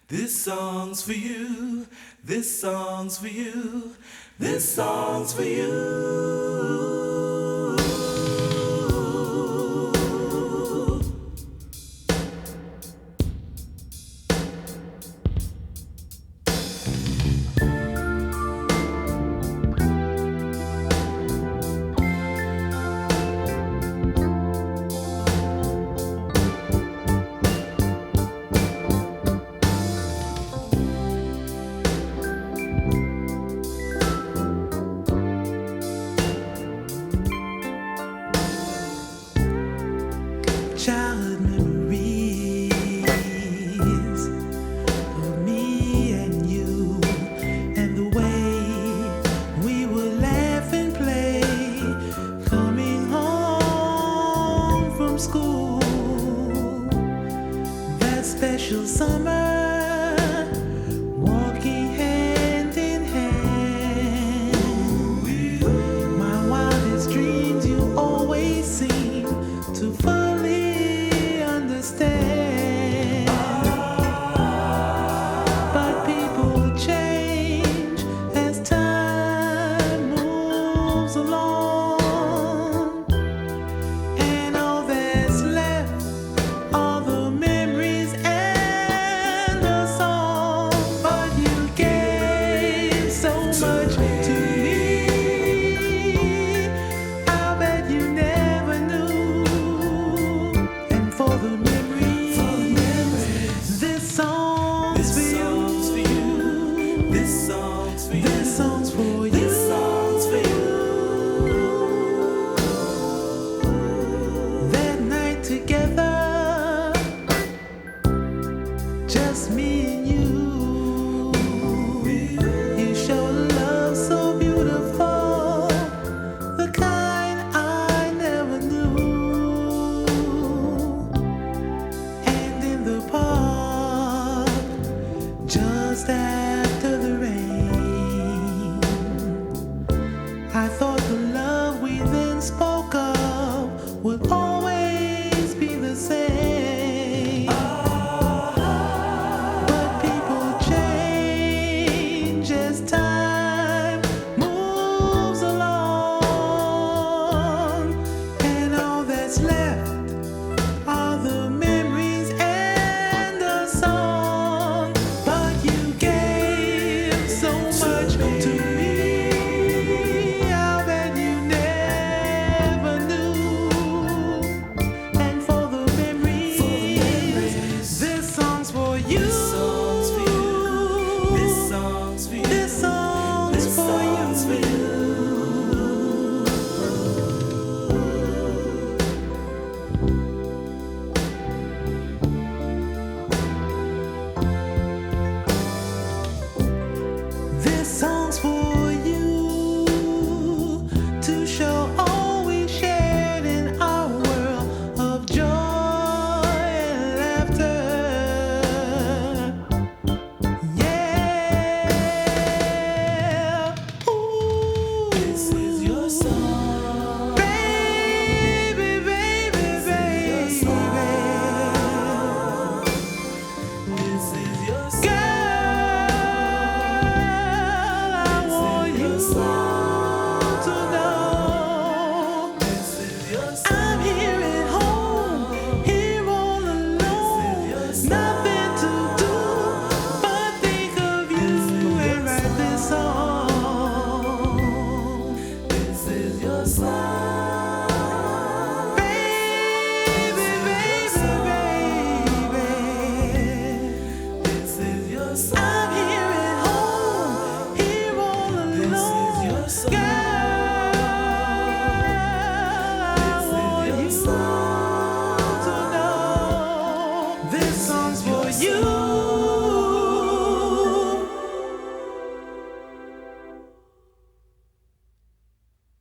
This song's for you. This song's for you. This song's for you. Childhood memories of me and you, and the way we would laugh and play, coming home from school, that special summer, walking hand in hand. My wildest dreams you always seem to fully understand. But people change as time moves along, and all that's left are the memories and the song. But you gave so much to me, I bet you never knew. And for the memories, this song's for you. This song's for you. This song's for you. This song's for you. That night together, just me and you. You showed love so beautiful, the kind I never knew. And in the park, just after the rain, I thought the love we then spoke of would always be the same. But people change as time moves along, and all that's left are the memories and the song. But you gave so much to me, I bet you never knew. And for the memories, this song's for you. This song's for you. This song's for you. This song's for you. This song's for you, to show all we shared in our world of joy and laughter. Yeah. Ooh. This is your song. Baby, baby, baby. This is your song. This is